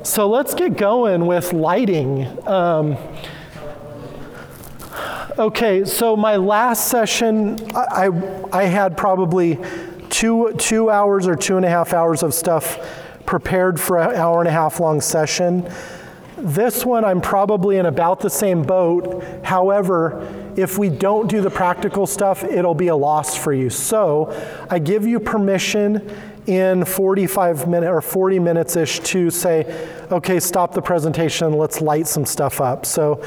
So let's get going with lighting. Okay, so my last session, I had probably two hours or 2.5 hours of stuff prepared for an 1.5 hour long session. This one, I'm probably in about the same boat. However, if we don't do the practical stuff, it'll be a loss for you. So I give you permission in 45 minutes or 40 minutes-ish to say, okay, stop the presentation and let's light some stuff up. So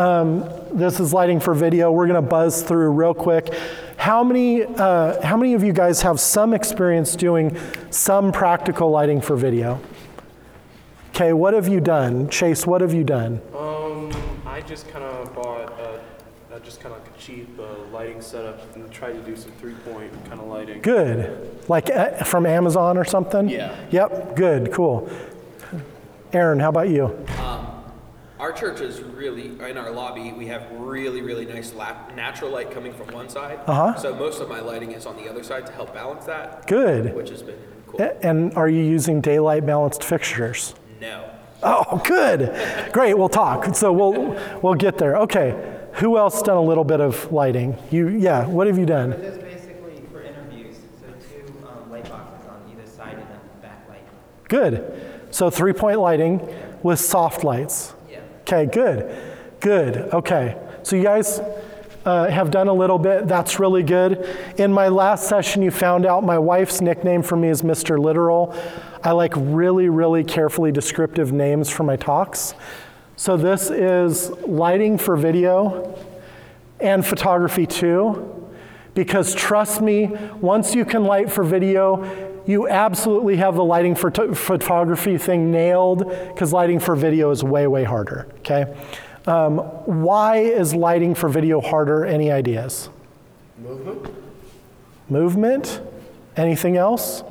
this is lighting for video. We're gonna buzz through real quick. How many of you guys have some experience doing some practical lighting for video? Okay, what have you done? Chase, what have you done? I just kind of bought just kind of like a cheap lighting setup and tried to do some 3-point kind of lighting. Good. Like from Amazon or something? Yeah. Yep, good, cool. Aaron, how about you? Our church is really, in our lobby, we have really, really nice natural light coming from one side. So most of my lighting is on the other side to help balance that. Good. Which has been cool. And are you using daylight balanced fixtures? No. Oh, good. Great, we'll talk. So we'll get there. Okay. Who else done a little bit of lighting? Yeah, what have you done? This is basically for interviews. So 2 light boxes on either side and a backlight. Good. So 3-point lighting with soft lights. Yeah. Okay, good. Good. Okay. So you guys have done a little bit. That's really good. In my last session, you found out my wife's nickname for me is Mr. Literal. I like really, really carefully descriptive names for my talks. So this is lighting for video and photography too, because trust me, once you can light for video, you absolutely have the lighting for photography thing nailed, because lighting for video is way, way harder, okay? Why is lighting for video harder? Any ideas? Movement. Movement? Anything else?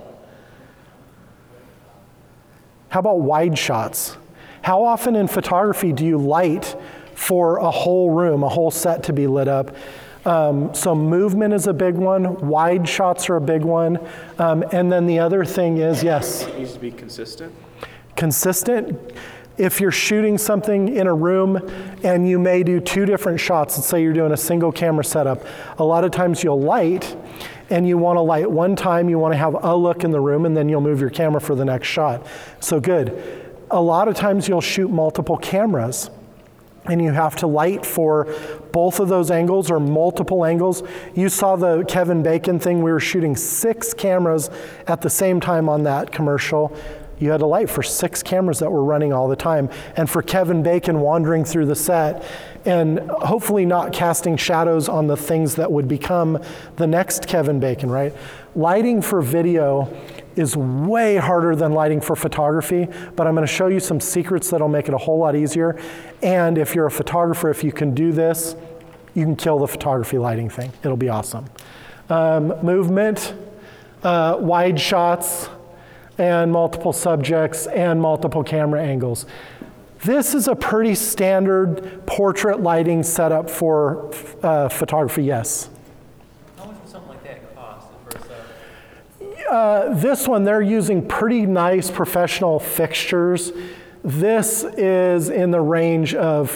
How about wide shots? How often in photography do you light for a whole room, a whole set to be lit up? So movement is a big one, wide shots are a big one, and then the other thing is, yes? It needs to be consistent. Consistent? If you're shooting something in a room and you may do 2 different shots, let's say you're doing a single camera setup, a lot of times you'll light and you want to light one time, you want to have a look in the room, and then you'll move your camera for the next shot. So good. A lot of times you'll shoot multiple cameras and you have to light for both of those angles or multiple angles. You saw the Kevin Bacon thing. We were shooting 6 cameras at the same time on that commercial. You had to light for 6 cameras that were running all the time. And for Kevin Bacon wandering through the set and hopefully not casting shadows on the things that would become the next Kevin Bacon, right? Lighting for video is way harder than lighting for photography, but I'm going to show you some secrets that'll make it a whole lot easier. And if you're a photographer, if you can do this, you can kill the photography lighting thing. It'll be awesome. Movement, wide shots, and multiple subjects, and multiple camera angles. This is a pretty standard portrait lighting setup for photography, yes? How much would something like that cost the first setup? This one, they're using pretty nice professional fixtures. This is in the range of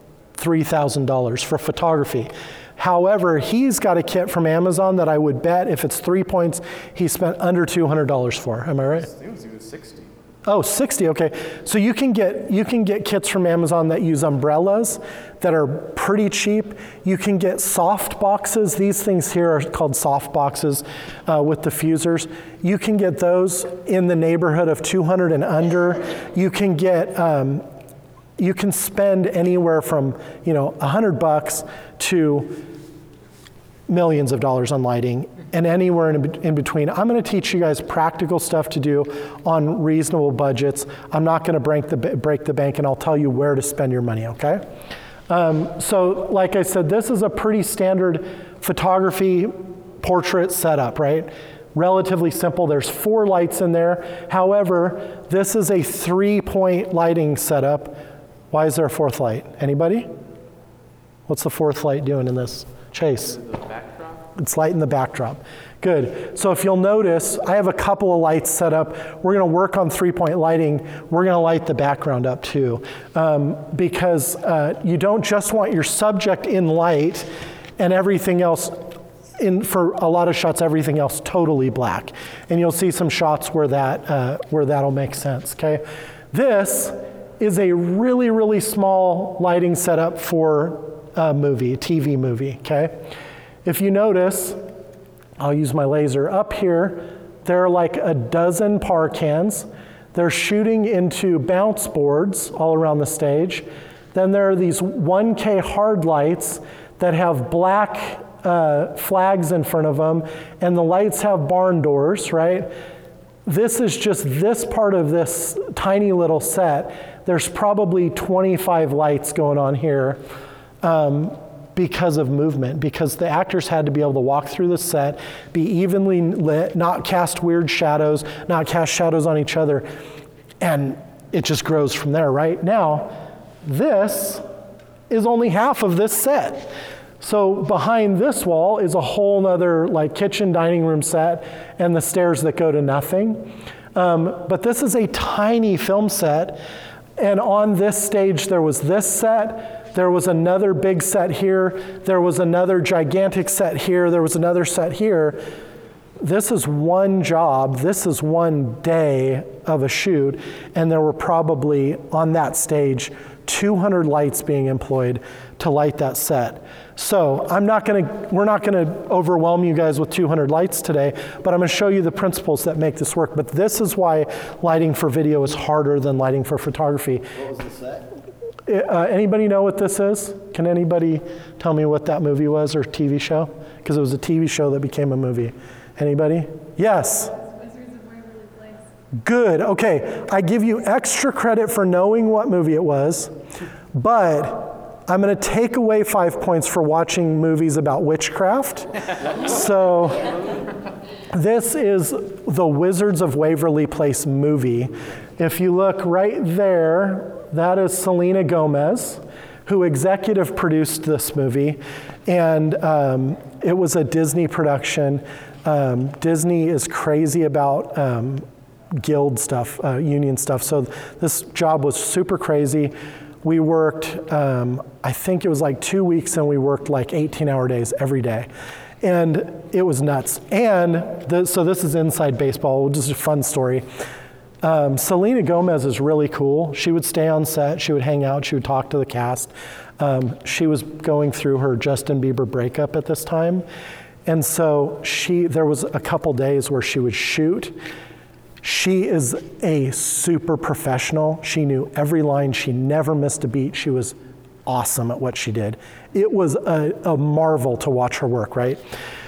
$3,000 for photography. However, he's got a kit from Amazon that I would bet if it's 3 points, he spent under $200 for. Am I right? I think it was even 60. Oh, 60, okay. So you can get kits from Amazon that use umbrellas that are pretty cheap. You can get soft boxes. These things here are called soft boxes with diffusers. You can get those in the neighborhood of 200 and under. You can get, you can spend anywhere from, $100 to millions of dollars on lighting, and anywhere in between. I'm going to teach you guys practical stuff to do on reasonable budgets. I'm not going to break the bank, and I'll tell you where to spend your money, okay? So like I said, this is a pretty standard photography portrait setup, right? Relatively simple. There's 4 lights in there. However, this is a 3-point lighting setup. Why is there a 4th light? Anybody? What's the 4th light doing in this? Chase. The backdrop? It's light in the backdrop. Good. So if you'll notice, I have a couple of lights set up. We're going to work on 3-point lighting. We're going to light the background up too, because you don't just want your subject in light and everything else, for a lot of shots, everything else totally black. And you'll see some shots where that'll make sense, okay? This is a really, really small lighting setup for a TV movie, okay? If you notice, I'll use my laser up here, there are like a dozen par cans. They're shooting into bounce boards all around the stage. Then there are these 1K hard lights that have black flags in front of them, and the lights have barn doors, right? This is just this part of this tiny little set. There's probably 25 lights going on here because of movement, because the actors had to be able to walk through the set, be evenly lit, not cast weird shadows, not cast shadows on each other, and it just grows from there, right? Now, this is only half of this set. So behind this wall is a whole nother like kitchen, dining room set and the stairs that go to nothing. But this is a tiny film set. And on this stage, there was this set, there was another big set here, there was another gigantic set here, there was another set here. This is one job, this is one day of a shoot, and there were probably on that stage 200 lights being employed to light that set. So we're not gonna overwhelm you guys with 200 lights today, but I'm gonna show you the principles that make this work. But this is why lighting for video is harder than lighting for photography. What was the set? Anybody know what this is? Can anybody tell me what that movie was or TV show? Because it was a TV show that became a movie. Anybody? Yes. Wizards of Waverly Place. Good, okay. I give you extra credit for knowing what movie it was, but I'm going to take away 5 points for watching movies about witchcraft. So this is the Wizards of Waverly Place movie. If you look right there, that is Selena Gomez, who executive produced this movie. And it was a Disney production. Disney is crazy about guild stuff, union stuff. So this job was super crazy. We worked, I think it was like 2 weeks, and we worked like 18-hour days every day. And it was nuts. And so this is inside baseball, just a fun story. Selena Gomez is really cool. She would stay on set, she would hang out, she would talk to the cast. She was going through her Justin Bieber breakup at this time. And so there was a couple days where she would shoot. She is a super professional. She knew every line. She never missed a beat. She was awesome at what she did. It was a marvel to watch her work, right?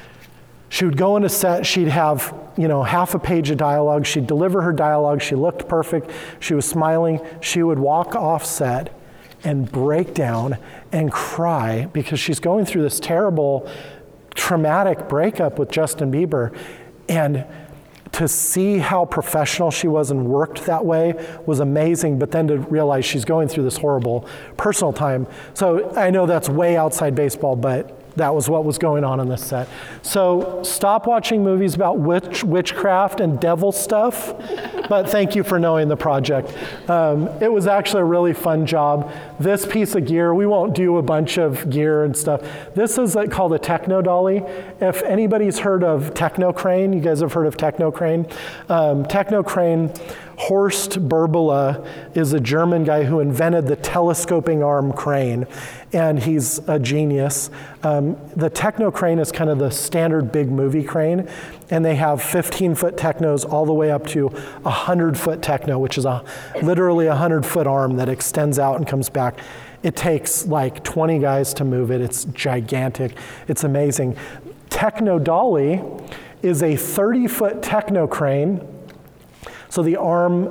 She would go into set, she'd have, half a page of dialogue. She'd deliver her dialogue. She looked perfect. She was smiling. She would walk off set and break down and cry because she's going through this terrible, traumatic breakup with Justin Bieber. And to see how professional she was and worked that way was amazing, but then to realize she's going through this horrible personal time. So I know that's way outside baseball, but that was what was going on this set. So stop watching movies about witchcraft and devil stuff, but thank you for knowing the project. It was actually a really fun job. This piece of gear, we won't do a bunch of gear and stuff. This is called a Techno Dolly. If anybody's heard of Techno Crane, you guys have heard of Techno Crane? Techno Crane, Horst Burbula is a German guy who invented the telescoping arm crane, and he's a genius. The Techno Crane is kind of the standard big movie crane, and they have 15-foot technos all the way up to 100-foot techno, which is literally a 100-foot arm that extends out and comes back. It takes like 20 guys to move it. It's gigantic. It's amazing. Techno Dolly is a 30-foot techno crane. So the arm,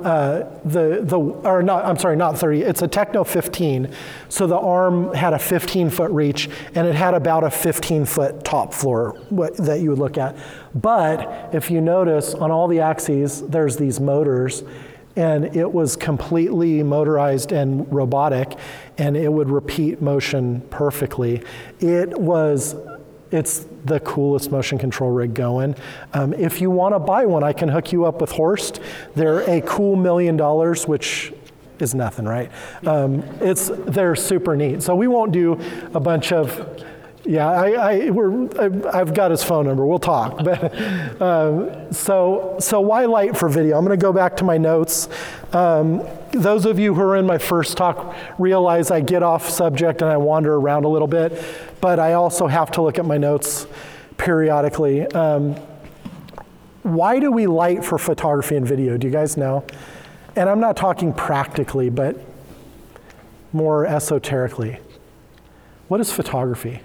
not 30, it's a Techno 15. So the arm had a 15-foot reach, and it had about a 15-foot top floor that you would look at. But if you notice, on all the axes, there's these motors, and it was completely motorized and robotic, and it would repeat motion perfectly. It was It's the coolest motion control rig going. If you want to buy one, I can hook you up with Horst. They're a cool $1 million, which is nothing, right? They're super neat. So we won't do a bunch of, yeah, I've got his phone number. We'll talk. But so why light for video? I'm going to go back to my notes. Those of you who are in my first talk realize I get off subject and I wander around a little bit, but I also have to look at my notes periodically. Why do we light for photography and video? Do you guys know? And I'm not talking practically, but more esoterically. What is photography?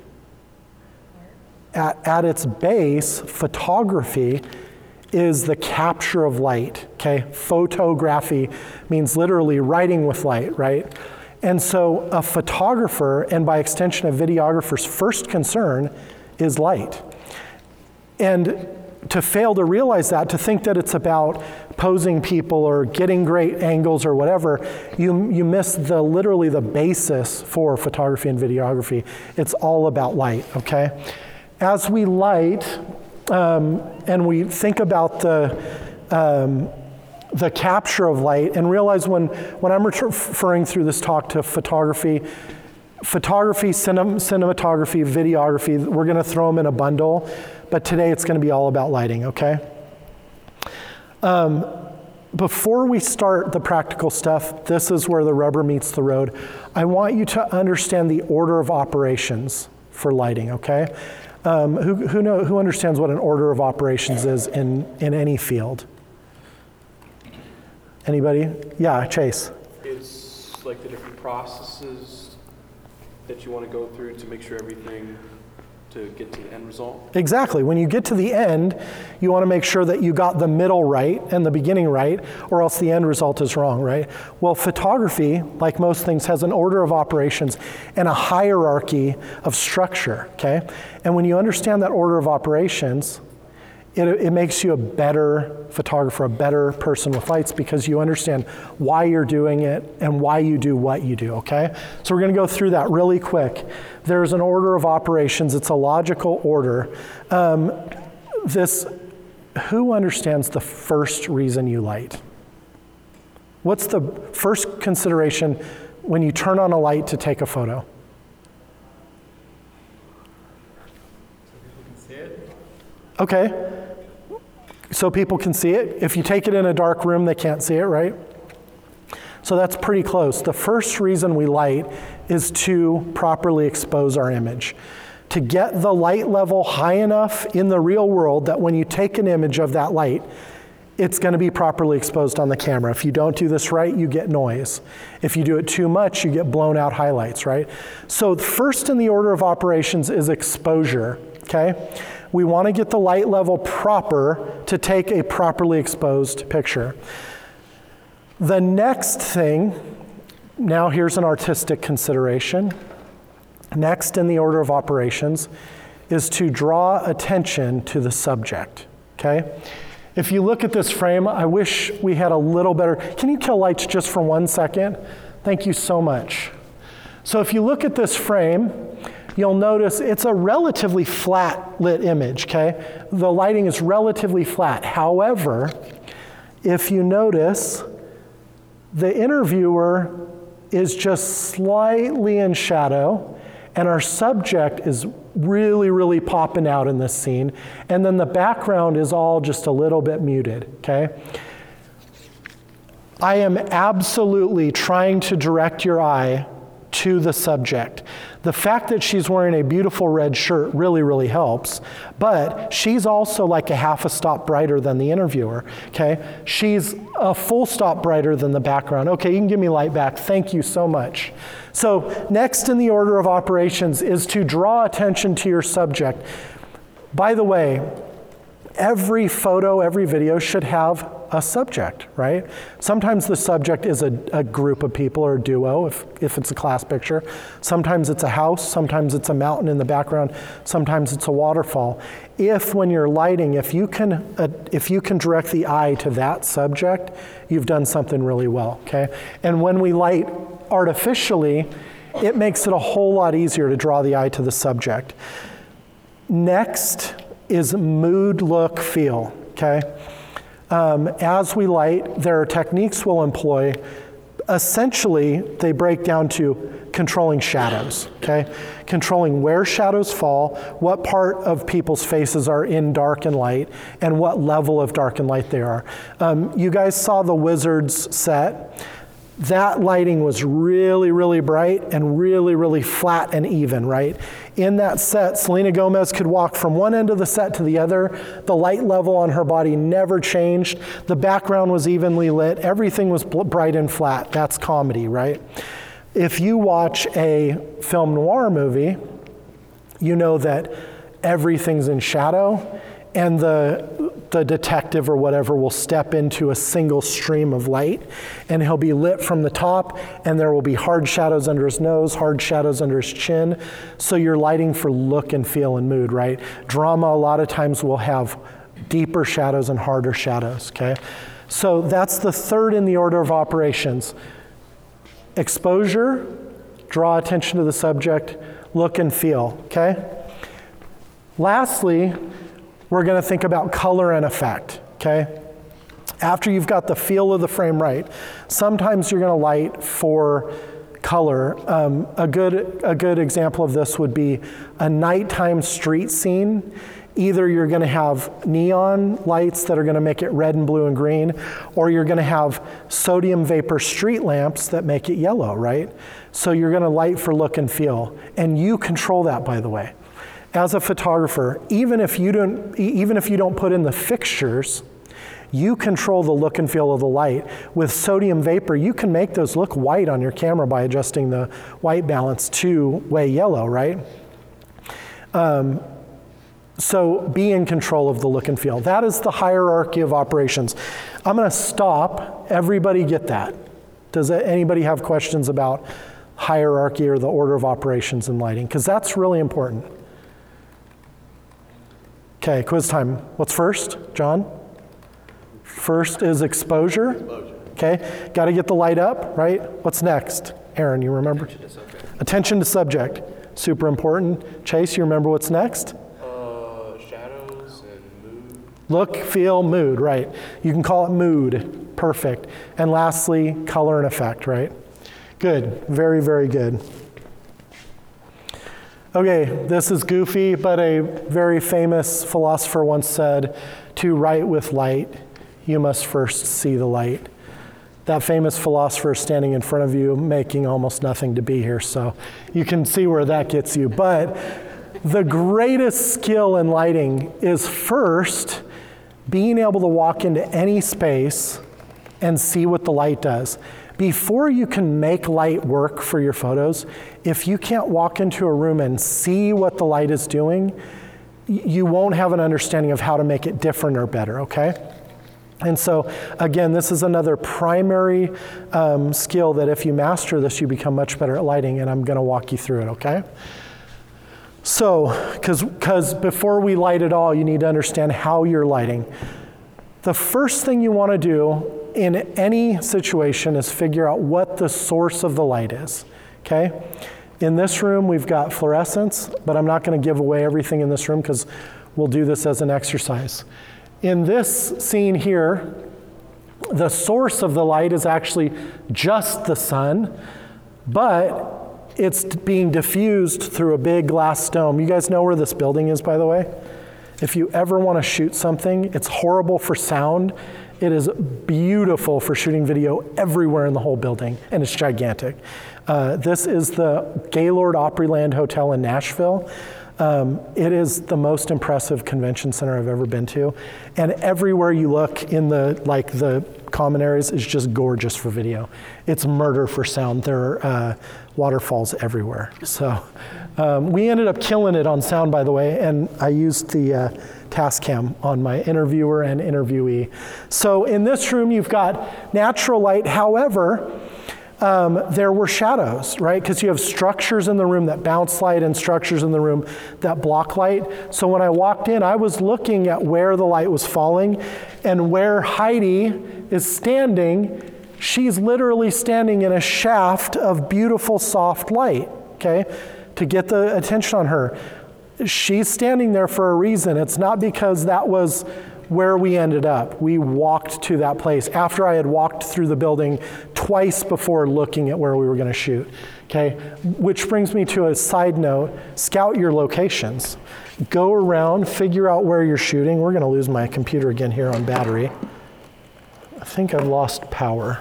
At its base, photography is the capture of light, okay? Photography means literally writing with light, right? And so a photographer, and by extension a videographer's first concern is light. And to fail to realize that, to think that it's about posing people or getting great angles or whatever, you miss literally the basis for photography and videography. It's all about light, okay? As we light, and we think about the capture of light, and realize when I'm referring through this talk to photography, cinematography, videography, we're going to throw them in a bundle, but today it's going to be all about lighting, okay? Before we start the practical stuff, this is where the rubber meets the road. I want you to understand the order of operations for lighting, okay? Who understands what an order of operations is in any field? Anybody? Yeah, Chase. It's like the different processes that you want to go through to make sure everything, to get to the end result. Exactly. When you get to the end, you want to make sure that you got the middle right and the beginning right, or else the end result is wrong, right? Well, photography, like most things, has an order of operations and a hierarchy of structure, okay? And when you understand that order of operations, it makes you a better photographer, a better person with lights, because you understand why you're doing it and why you do what you do, okay? So we're going to go through that really quick. There's an order of operations. It's a logical order. Who understands the first reason you light? What's the first consideration when you turn on a light to take a photo? Okay, so people can see it. If you take it in a dark room, they can't see it, right? So that's pretty close. The first reason we light is to properly expose our image. To get the light level high enough in the real world that when you take an image of that light, it's going to be properly exposed on the camera. If you don't do this right, you get noise. If you do it too much, you get blown out highlights, right? So first in the order of operations is exposure, okay? We want to get the light level proper to take a properly exposed picture. The next thing, now here's an artistic consideration. Next in the order of operations is to draw attention to the subject, okay? If you look at this frame, I wish we had a little better, can you kill lights just for 1 second? Thank you so much. So if you look at this frame, you'll notice it's a relatively flat lit image, okay? The lighting is relatively flat. However, if you notice, the interviewer is just slightly in shadow, and our subject is really, really popping out in this scene, and then the background is all just a little bit muted, okay? I am absolutely trying to direct your eye to the subject. The fact that she's wearing a beautiful red shirt really, really helps, but she's also like a half a stop brighter than the interviewer, okay? She's a full stop brighter than the background. Okay, you can give me light back. Thank you so much. So next in the order of operations is to draw attention to your subject. By the way, every photo, every video should have a subject, right? Sometimes the subject is a group of people or a duo if it's a class picture. Sometimes it's a house, sometimes it's a mountain in the background, sometimes it's a waterfall. If when you're lighting, if you can direct the eye to that subject, you've done something really well, okay? And when we light artificially, it makes it a whole lot easier to draw the eye to the subject. Next is mood, look, feel, okay? As we light, there are techniques we'll employ. Essentially, they break down to controlling shadows, okay? Controlling where shadows fall, what part of people's faces are in dark and light, and what level of dark and light they are. You guys saw the Wizards set. That lighting was really, really bright and really, really flat and even, right? In that set, Selena Gomez could walk from one end of the set to the other. The light level on her body never changed. The background was evenly lit. Everything was bright and flat. That's comedy, right? If you watch a film noir movie, you know that everything's in shadow, and the detective or whatever will step into a single stream of light, and he'll be lit from the top, and there will be hard shadows under his nose, hard shadows under his chin. So you're lighting for look and feel and mood, right? Drama a lot of times will have deeper shadows and harder shadows, okay? So that's the third in the order of operations. Exposure, draw attention to the subject, look and feel, okay? Lastly, we're going to think about color and effect, okay? After you've got the feel of the frame right, sometimes you're going to light for color. A good example of this would be a nighttime street scene. Either you're going to have neon lights that are going to make it red and blue and green, or you're going to have sodium vapor street lamps that make it yellow, right? So you're going to light for look and feel, and you control that, by the way. As a photographer, even if you don't put in the fixtures, you control the look and feel of the light. With sodium vapor, you can make those look white on your camera by adjusting the white balance to way yellow, right? So be in control of the look and feel. That is the hierarchy of operations. I'm going to stop. Everybody get that? Does anybody have questions about hierarchy or the order of operations in lighting? Because that's really important. Okay, quiz time. What's first, John? First is exposure. Okay, got to get the light up, right? What's next? Aaron, you remember? Attention to subject. Attention to subject. Super important. Chase, you remember what's next? Shadows and mood. Look, feel, mood, right. You can call it mood. Perfect. And lastly, color and effect, right? Good. Very, very good. Okay, this is goofy, but a very famous philosopher once said, to write with light, you must first see the light. That famous philosopher is standing in front of you, making almost nothing to be here, so you can see where that gets you. But the greatest skill in lighting is first being able to walk into any space and see what the light does. Before you can make light work for your photos, if you can't walk into a room and see what the light is doing, you won't have an understanding of how to make it different or better, okay? And so, again, this is another primary skill that if you master this, you become much better at lighting, and I'm going to walk you through it, okay? So, because before we light at all, you need to understand how you're lighting. The first thing you want to do in any situation is figure out what the source of the light is, okay? In this room, we've got fluorescence, but I'm not going to give away everything in this room because we'll do this as an exercise. In this scene here, the source of the light is actually just the sun, but it's being diffused through a big glass dome. You guys know where this building is, by the way? If you ever want to shoot something, it's horrible for sound. It is beautiful for shooting video everywhere in the whole building, and it's gigantic. This is the Gaylord Opryland Hotel in Nashville. It is the most impressive convention center I've ever been to, and everywhere you look in the common areas is just gorgeous for video. It's murder for sound. There are waterfalls everywhere. So we ended up killing it on sound, by the way, and I used the Tascam on my interviewer and interviewee. So in this room, you've got natural light. However, there were shadows, right? Because you have structures in the room that bounce light and structures in the room that block light. So when I walked in, I was looking at where the light was falling, and where Heidi is standing, she's literally standing in a shaft of beautiful soft light, okay, to get the attention on her. she's standing there for a reason. It's not because that was where we ended up. We walked to that place after I had walked through the building twice before looking at where we were going to shoot. Okay, which brings me to a side note: scout your locations. Go around, figure out where you're shooting. We're going to lose my computer again here on battery. I think I've lost power.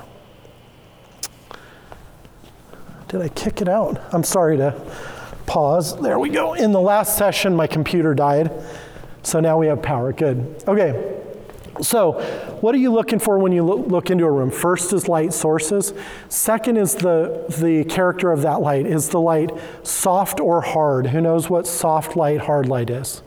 Did I kick it out? I'm sorry to pause. There we go. In the last session, my computer died. So now we have power. Good. Okay. So what are you looking for when you look into a room? First is light sources. Second is the character of that light. Is the light soft or hard? Who knows what soft light, hard light is?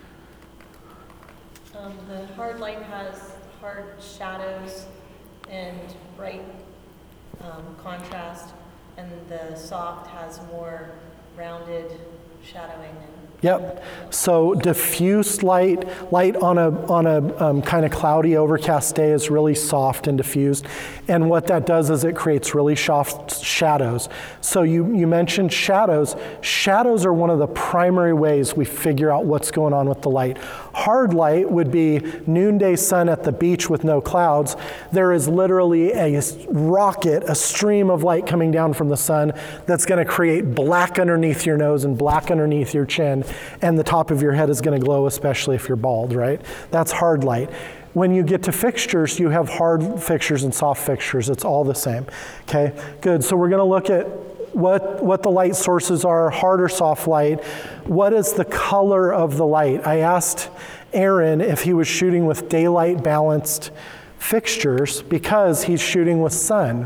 The hard light has hard shadows and bright contrast, and the soft has more rounded shadowing. Yep. So diffused light on a kind of cloudy, overcast day is really soft and diffused. And what that does is it creates really soft shadows. So you mentioned shadows. Shadows are one of the primary ways we figure out what's going on with the light. Hard light would be noonday sun at the beach with no clouds. There is literally a rocket, a stream of light coming down from the sun that's going to create black underneath your nose and black underneath your chin. And the top of your head is going to glow, especially if you're bald, right? That's hard light. When you get to fixtures, you have hard fixtures and soft fixtures. It's all the same. Okay, good. So we're going to look at what the light sources are, hard or soft light. What is the color of the light? I asked Aaron if he was shooting with daylight balanced fixtures because he's shooting with sun.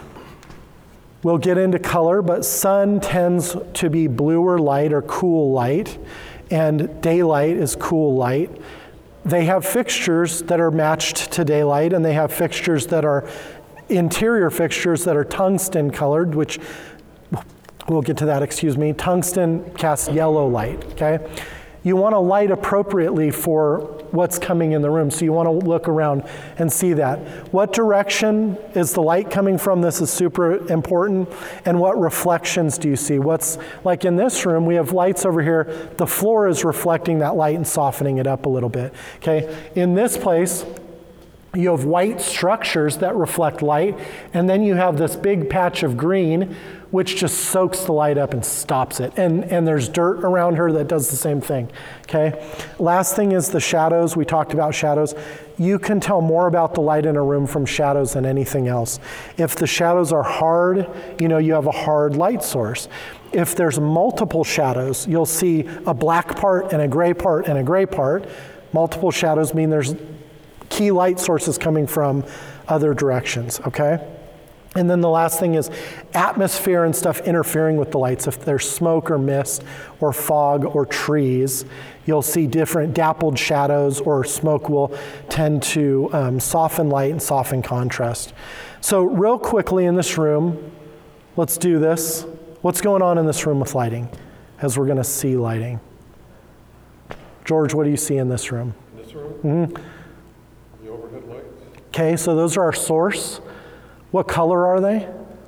We'll get into color, but sun tends to be bluer light or cool light, and daylight is cool light. They have fixtures that are matched to daylight, and they have fixtures that are interior fixtures that are tungsten colored, which we'll get to that, Tungsten casts yellow light, okay? You want to light appropriately for what's coming in the room, so you want to look around and see that. What direction is the light coming from? This is super important. And what reflections do you see? What's, like in this room, we have lights over here. The floor is reflecting that light and softening it up a little bit, okay? In this place, you have white structures that reflect light, and then you have this big patch of green, which just soaks the light up and stops it. And there's dirt around her that does the same thing, okay? Last thing is the shadows. We talked about shadows. You can tell more about the light in a room from shadows than anything else. If the shadows are hard, you have a hard light source. If there's multiple shadows, you'll see a black part and a gray part and a gray part. Multiple shadows mean there's key light sources coming from other directions, okay? And then the last thing is atmosphere and stuff interfering with the lights. If there's smoke or mist or fog or trees, you'll see different dappled shadows, or smoke will tend to soften light and soften contrast. So real quickly in this room, let's do this. What's going on in this room with lighting as we're going to see lighting? George, what do you see in this room? In this room? Mm-hmm. The overhead lights. Okay, so those are our source. What color are they?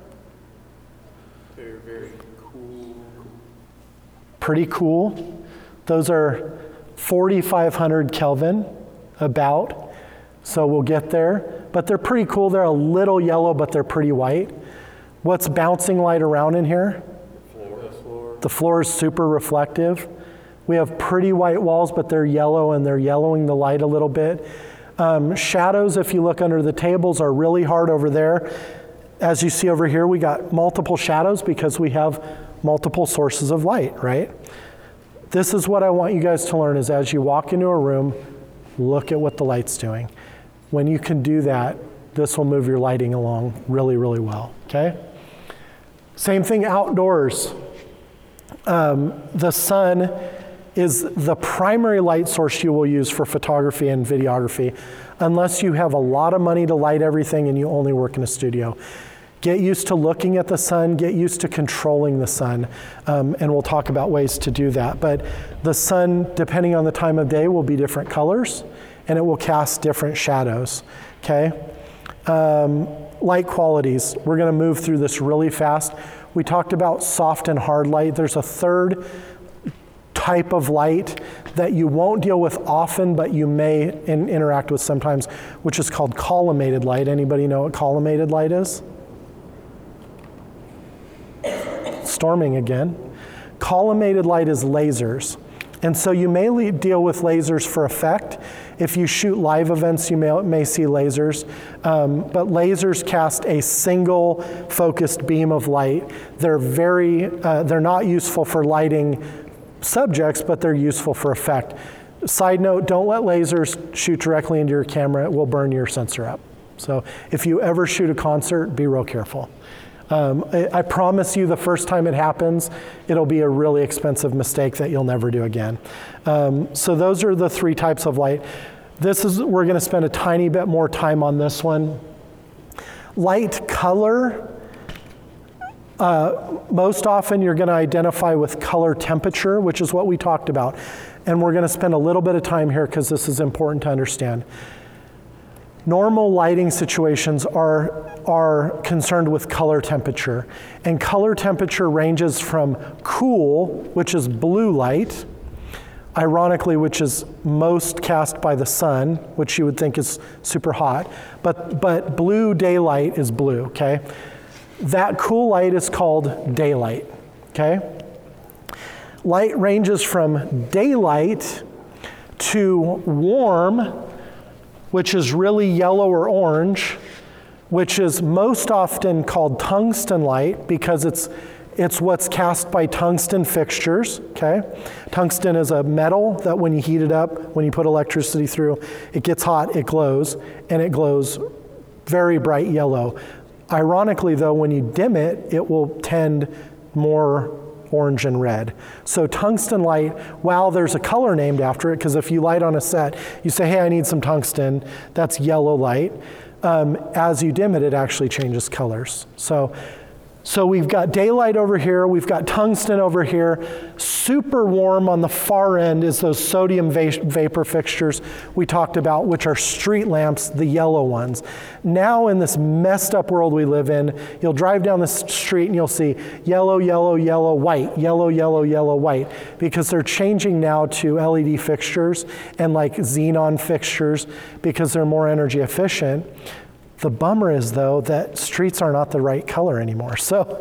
Very, very cool. Pretty cool. Those are 4,500 Kelvin, about. So we'll get there. But they're pretty cool. They're a little yellow, but they're pretty white. What's bouncing light around in here? Floor. The floor is super reflective. We have pretty white walls, but they're yellow, and they're yellowing the light a little bit. Shadows, if you look under the tables, are really hard over there. As you see over here, we got multiple shadows because we have multiple sources of light, right? This is what I want you guys to learn: is as you walk into a room, look at what the light's doing. When you can do that, this will move your lighting along really, really well, okay? Same thing outdoors. The sun is the primary light source you will use for photography and videography, unless you have a lot of money to light everything and you only work in a studio. Get used to looking at the sun, get used to controlling the sun, and we'll talk about ways to do that. But the sun, depending on the time of day, will be different colors, and it will cast different shadows, okay? Light qualities. We're gonna move through this really fast. We talked about soft and hard light. There's a third type of light that you won't deal with often, but you may interact with sometimes, which is called collimated light. Anybody know what collimated light is? Storming again. Collimated light is lasers. And so you may deal with lasers for effect. If you shoot live events, you may see lasers. But lasers cast a single focused beam of light. They're not useful for lighting subjects, but they're useful for effect. Side note, don't let lasers shoot directly into your camera. It will burn your sensor up. So if you ever shoot a concert, be real careful. I promise you the first time it happens, it'll be a really expensive mistake that you'll never do again. So those are the 3 types of light. We're going to spend a tiny bit more time on this one. Light color, most often you're going to identify with color temperature, which is what we talked about. And we're going to spend a little bit of time here because this is important to understand. Normal lighting situations are concerned with color temperature. And color temperature ranges from cool, which is blue light, ironically, which is most cast by the sun, which you would think is super hot. But blue daylight is blue, okay? That cool light is called daylight, okay? Light ranges from daylight to warm, which is really yellow or orange, which is most often called tungsten light because it's what's cast by tungsten fixtures, okay? Tungsten is a metal that when you heat it up, when you put electricity through, it gets hot, it glows, and it glows very bright yellow. Ironically though, when you dim it, it will tend more orange and red. So tungsten light, while there's a color named after it, because if you light on a set, you say, hey, I need some tungsten, that's yellow light. As you dim it, it actually changes colors. So we've got daylight over here, we've got tungsten over here. Super warm on the far end is those sodium vapor fixtures we talked about, which are street lamps, the yellow ones. Now in this messed up world we live in, you'll drive down the street and you'll see yellow, yellow, yellow, white, yellow, yellow, yellow, white, because they're changing now to LED fixtures and like xenon fixtures because they're more energy efficient. The bummer is, though, that streets are not the right color anymore. So,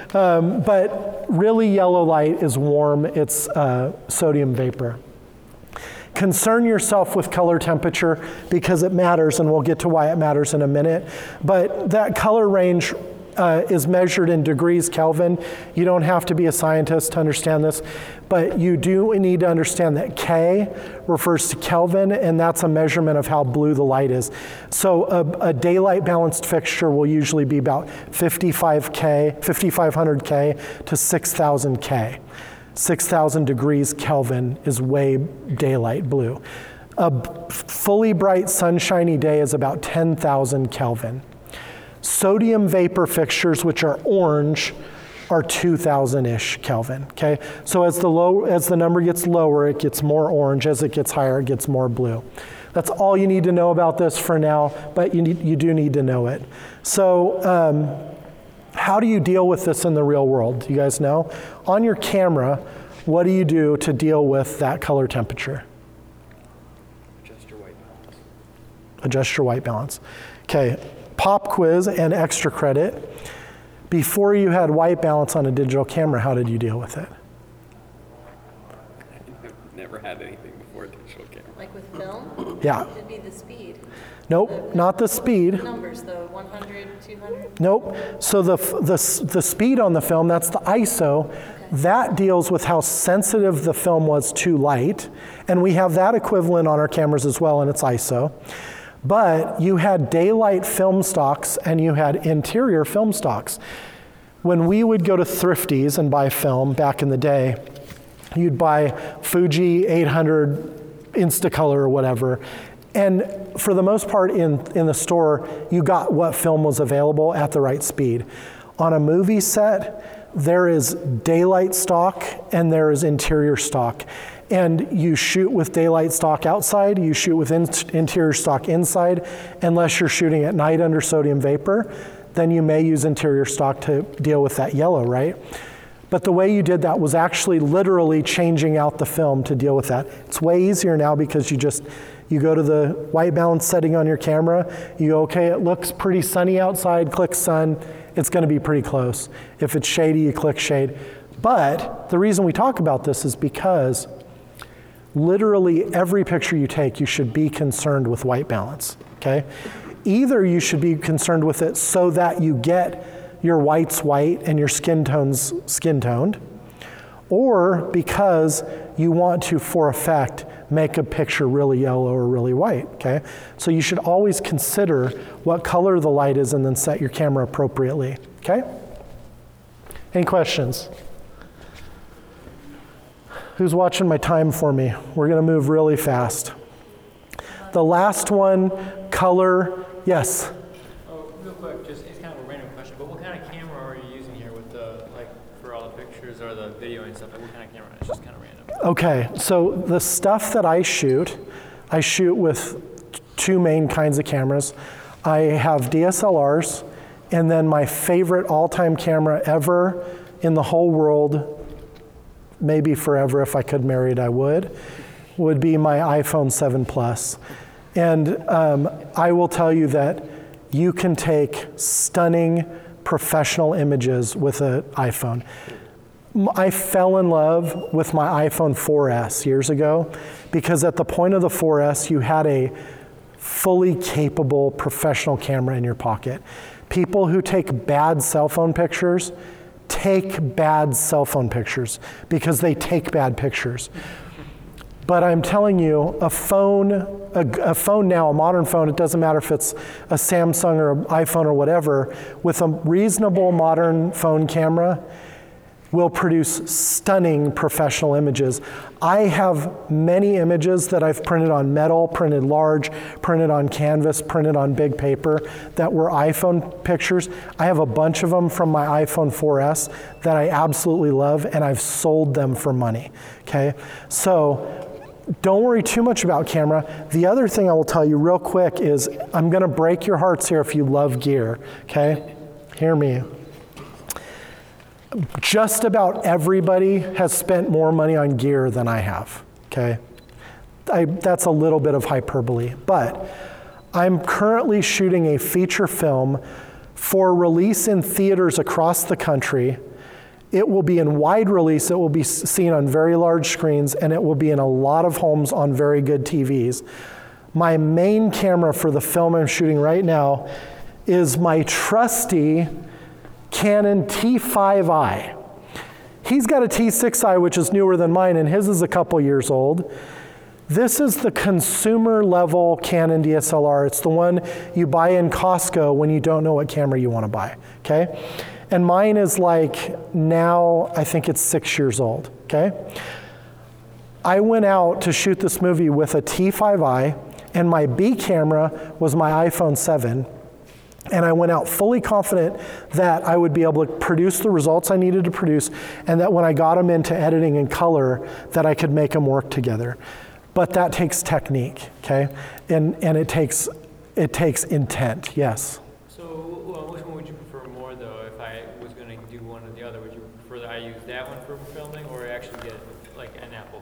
but really yellow light is warm. It's sodium vapor. Concern yourself with color temperature because it matters, and we'll get to why it matters in a minute. But that color range is measured in degrees Kelvin. You don't have to be a scientist to understand this, but you do need to understand that K refers to Kelvin, and that's a measurement of how blue the light is. So a daylight balanced fixture will usually be about 5,500 K to 6,000 K. 6,000 degrees Kelvin is way daylight blue. A fully bright sunshiny day is about 10,000 Kelvin. Sodium vapor fixtures, which are orange, are 2,000-ish Kelvin, okay? So as the number gets lower, it gets more orange. As it gets higher, it gets more blue. That's all you need to know about this for now, but you do need to know it. So how do you deal with this in the real world? Do you guys know? On your camera, what do you do to deal with that color temperature? Adjust your white balance. Adjust your white balance. Okay. Pop quiz and extra credit. Before you had white balance on a digital camera, how did you deal with it? I've never had anything before a digital camera. Like with film? Yeah. It'd be the speed. Nope, not the speed. Numbers though, 100, 200? Nope. So the speed on the film, that's the ISO. Okay. That deals with how sensitive the film was to light. And we have that equivalent on our cameras as well, and it's ISO. But you had daylight film stocks and you had interior film stocks. When we would go to Thrifties and buy film back in the day, you'd buy Fuji 800 Instacolor or whatever. And for the most part in the store, you got what film was available at the right speed. On a movie set, there is daylight stock and there is interior stock. And you shoot with daylight stock outside, you shoot with interior stock inside, unless you're shooting at night under sodium vapor, then you may use interior stock to deal with that yellow, right? But the way you did that was actually literally changing out the film to deal with that. It's way easier now because you go to the white balance setting on your camera, you go, okay, it looks pretty sunny outside, click sun, it's gonna be pretty close. If it's shady, you click shade. But the reason we talk about this is because literally every picture you take, you should be concerned with white balance, okay? Either you should be concerned with it so that you get your whites white and your skin tones skin toned, or because you want to, for effect, make a picture really yellow or really white, okay? So you should always consider what color the light is and then set your camera appropriately, okay? Any questions? Who's watching my time for me? We're gonna move really fast. The last one, color, yes? Oh, real quick, just, it's kind of a random question, but what kind of camera are you using here with the, like, for all the pictures or the video and stuff? Like, what kind of camera? It's just kind of random. Okay, so the stuff that I shoot with two main kinds of cameras. I have DSLRs, and then my favorite all-time camera ever in the whole world, maybe forever, if I could marry it, I would be my iPhone 7 Plus. And I will tell you that you can take stunning professional images with an iPhone. I fell in love with my iPhone 4S years ago because at the point of the 4S, you had a fully capable professional camera in your pocket. People who take bad cell phone pictures take bad cell phone pictures because they take bad pictures. But I'm telling you, a phone now, a modern phone, it doesn't matter if it's a Samsung or an iPhone or whatever, with a reasonable modern phone camera, will produce stunning professional images. I have many images that I've printed on metal, printed large, printed on canvas, printed on big paper that were iPhone pictures. I have a bunch of them from my iPhone 4S that I absolutely love, and I've sold them for money, okay? So don't worry too much about camera. The other thing I will tell you real quick is I'm gonna break your hearts here if you love gear, okay? Hear me. Just about everybody has spent more money on gear than I have, okay? That's a little bit of hyperbole, but I'm currently shooting a feature film for release in theaters across the country. It will be in wide release, it will be seen on very large screens, and it will be in a lot of homes on very good TVs. My main camera for the film I'm shooting right now is my trusty Canon T5i. He's got a T6i, which is newer than mine, and his is a couple years old. This is the consumer level Canon DSLR. It's the one you buy in Costco when you don't know what camera you want to buy, okay? And mine is like now, I think it's 6 years old, okay? I went out to shoot this movie with a T5i, and my B camera was my iPhone 7. And I went out fully confident that I would be able to produce the results I needed to produce, and that when I got them into editing and color, that I could make them work together. But that takes technique, okay? And it takes intent, yes. So, which one would you prefer more, though? If I was going to do one or the other, would you prefer that I use that one for filming, or actually get like an Apple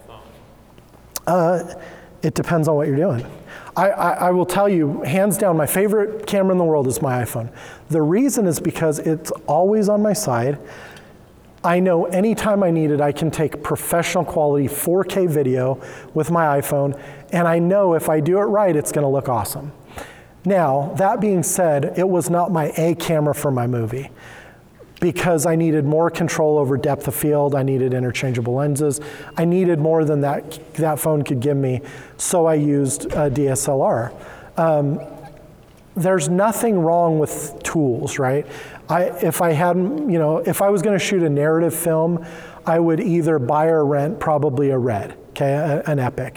phone? It depends on what you're doing. I will tell you, hands down, my favorite camera in the world is my iPhone. The reason is because it's always on my side. I know anytime I need it, I can take professional quality 4K video with my iPhone, and I know if I do it right, it's gonna look awesome. Now, that being said, it was not my A camera for my movie, because I needed more control over depth of field, I needed interchangeable lenses, I needed more than that phone could give me, so I used a DSLR. There's nothing wrong with tools, right? If I was gonna shoot a narrative film, I would either buy or rent probably a Red, okay, an Epic.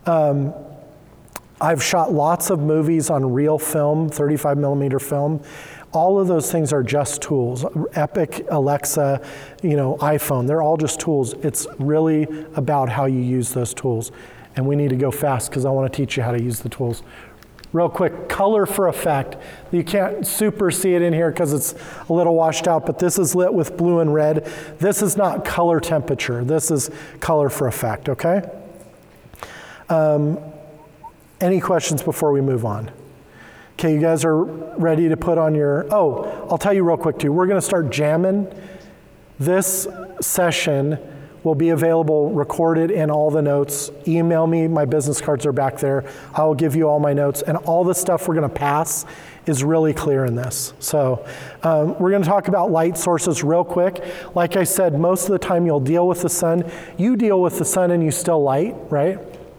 I've shot lots of movies on real film, 35 millimeter film. All of those things are just tools. Epic, Alexa, iPhone, they're all just tools. It's really about how you use those tools. And we need to go fast because I want to teach you how to use the tools. Real quick, color for effect. You can't super see it in here because it's a little washed out, but this is lit with blue and red. This is not color temperature. This is color for effect, okay? Any questions before we move on? Okay, you guys are ready to put on your, I'll tell you real quick too. We're gonna start jamming. This session will be available recorded in all the notes. Email me, my business cards are back there. I will give you all my notes, and all the stuff we're gonna pass is really clear in this. So we're gonna talk about light sources real quick. Like I said, most of the time you'll deal with the sun. You deal with the sun and you still light, right?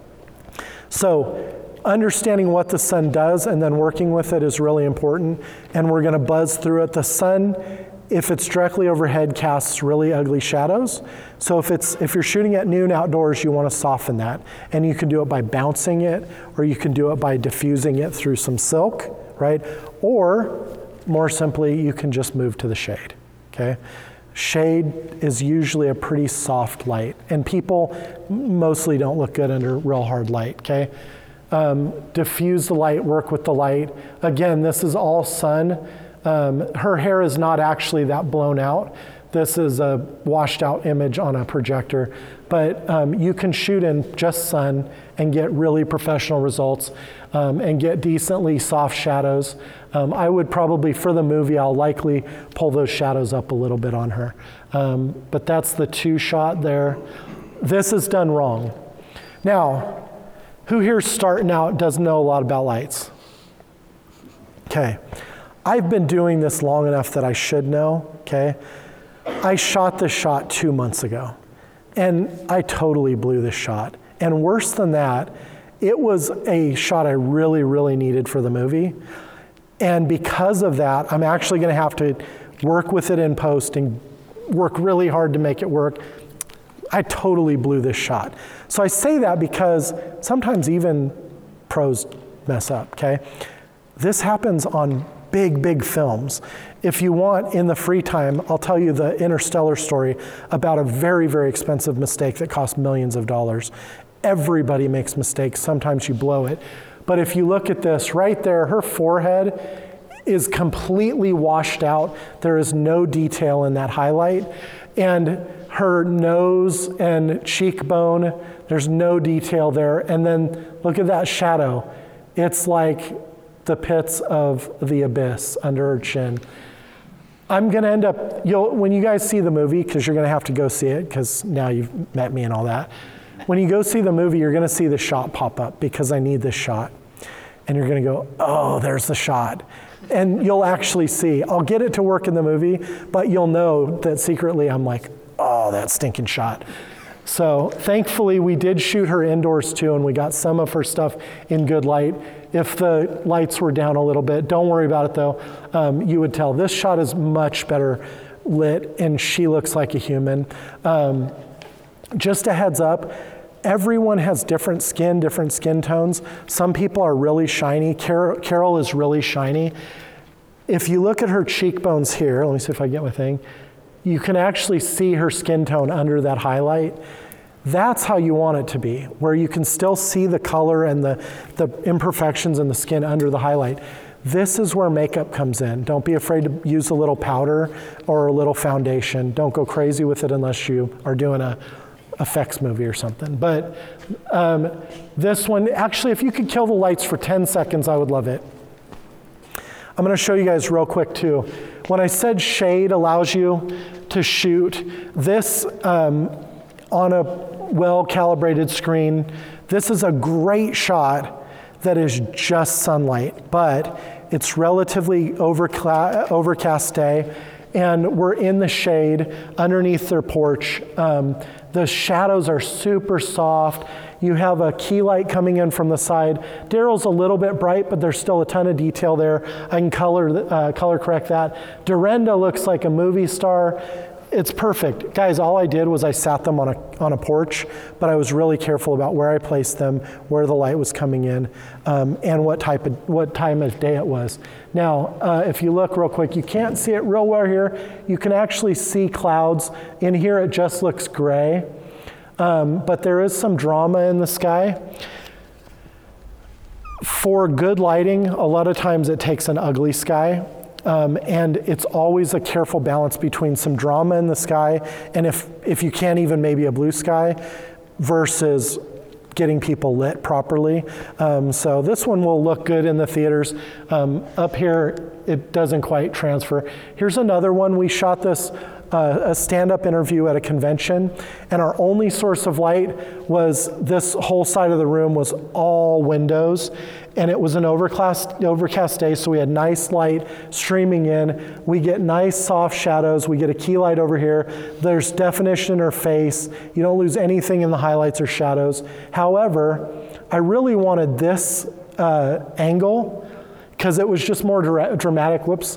So understanding what the sun does and then working with it is really important, and we're gonna buzz through it. The sun, if it's directly overhead, casts really ugly shadows. So if you're shooting at noon outdoors, you want to soften that. And you can do it by bouncing it, or you can do it by diffusing it through some silk, right? Or more simply, you can just move to the shade, okay? Shade is usually a pretty soft light, and people mostly don't look good under real hard light, okay? Diffuse the light, work with the light. Again, this is all sun. Her hair is not actually that blown out. This is a washed out image on a projector, but you can shoot in just sun and get really professional results and get decently soft shadows. I would probably, for the movie, I'll likely pull those shadows up a little bit on her. But that's the 2 shot there. This is done wrong. Now, who here's starting out doesn't know a lot about lights? Okay. I've been doing this long enough that I should know, okay? I shot this shot 2 months ago, and I totally blew this shot. And worse than that, it was a shot I really, really needed for the movie. And because of that, I'm actually gonna have to work with it in post and work really hard to make it work. I totally blew this shot. So I say that because sometimes even pros mess up, okay? This happens on big films. If you want, in the free time, I'll tell you the Interstellar story about a very, very expensive mistake that cost millions of dollars. Everybody makes mistakes. Sometimes you blow it. But if you look at this right there, her forehead is completely washed out. There is no detail in that highlight. And her nose and cheekbone, there's no detail there. And then look at that shadow. It's like the pits of the abyss under her chin. I'm gonna end up, when you guys see the movie, because you're gonna have to go see it, because now you've met me and all that. When you go see the movie, you're gonna see the shot pop up, because I need this shot. And you're gonna go, oh, there's the shot. And you'll actually see, I'll get it to work in the movie, but you'll know that secretly I'm like, oh, that stinking shot. So thankfully we did shoot her indoors too, and we got some of her stuff in good light. If the lights were down a little bit, don't worry about it though. You would tell this shot is much better lit and she looks like a human. Just a heads up, everyone has different skin tones. Some people are really shiny. Carol is really shiny. If you look at her cheekbones here, let me see if I get my thing, you can actually see her skin tone under that highlight. That's how you want it to be, where you can still see the color and the imperfections in the skin under the highlight. This is where makeup comes in. Don't be afraid to use a little powder or a little foundation. Don't go crazy with it unless you are doing a effects movie or something. But this one, actually, if you could kill the lights for 10 seconds, I would love it. I'm gonna show you guys real quick too. When I said shade allows you to shoot this on a well-calibrated screen, this is a great shot that is just sunlight, but it's relatively overcast day, and we're in the shade underneath their porch. The shadows are super soft. You have a key light coming in from the side. Daryl's a little bit bright, but there's still a ton of detail there. I can color correct that. Dorinda looks like a movie star. It's perfect. Guys, all I did was I sat them on a porch, but I was really careful about where I placed them, where the light was coming in, and what time of day it was. Now, if you look real quick, you can't see it real well here. You can actually see clouds. In here, it just looks gray, but there is some drama in the sky. For good lighting, a lot of times it takes an ugly sky, and it's always a careful balance between some drama in the sky, and if you can, even maybe a blue sky, versus getting people lit properly. So this one will look good in the theaters. Up here, it doesn't quite transfer. Here's another one. We shot this a stand-up interview at a convention, and our only source of light was this whole side of the room was all windows, and it was an overcast day, so we had nice light streaming in. We get nice soft shadows. We get a key light over here. There's definition in her face. You don't lose anything in the highlights or shadows. However, I really wanted this angle because it was just more dramatic. Whoops.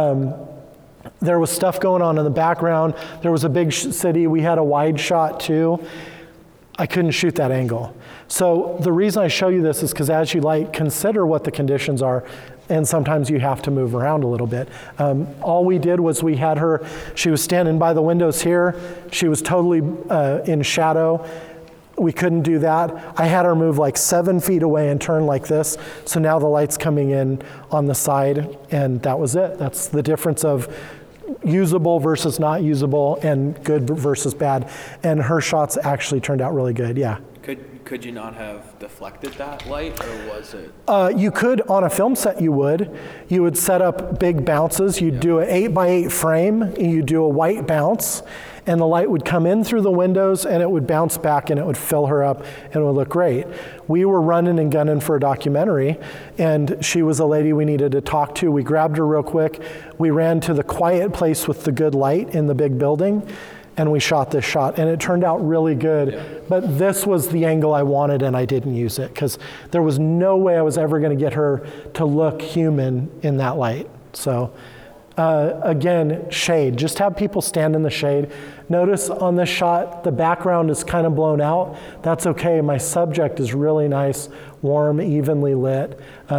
There was stuff going on in the background. There was a big city. We had a wide shot too. I couldn't shoot that angle. So the reason I show you this is because as you light, consider what the conditions are, and sometimes you have to move around a little bit. All we did was we had her, she was standing by the windows here. She was totally in shadow. We couldn't do that. I had her move like 7 feet away and turn like this. So now the light's coming in on the side, and that was it. That's the difference of usable versus not usable and good versus bad. And her shots actually turned out really good, yeah. Could you not have deflected that light, or was it? You could on a film set. You would set up big bounces. You'd do an 8x8 frame. And you'd do a white bounce, and the light would come in through the windows, and it would bounce back, and it would fill her up, and it would look great. We were running and gunning for a documentary, and she was a lady we needed to talk to. We grabbed her real quick. We ran to the quiet place with the good light in the big building, and we shot this shot, and it turned out really good. Yeah. But this was the angle I wanted, and I didn't use it because there was no way I was ever going to get her to look human in that light. So again, shade. Just have people stand in the shade. Notice on this shot, the background is kind of blown out. That's okay. My subject is really nice, warm, evenly lit.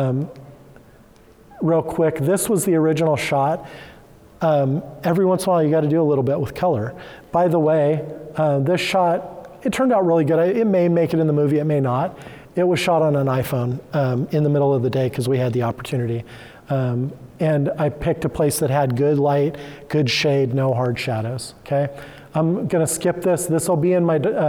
Real quick, this was the original shot. Every once in a while, you got to do a little bit with color. By the way, this shot, it turned out really good. It may make it in the movie, it may not. It was shot on an iPhone in the middle of the day because we had the opportunity. And I picked a place that had good light, good shade, no hard shadows, okay? I'm gonna skip this. This will be in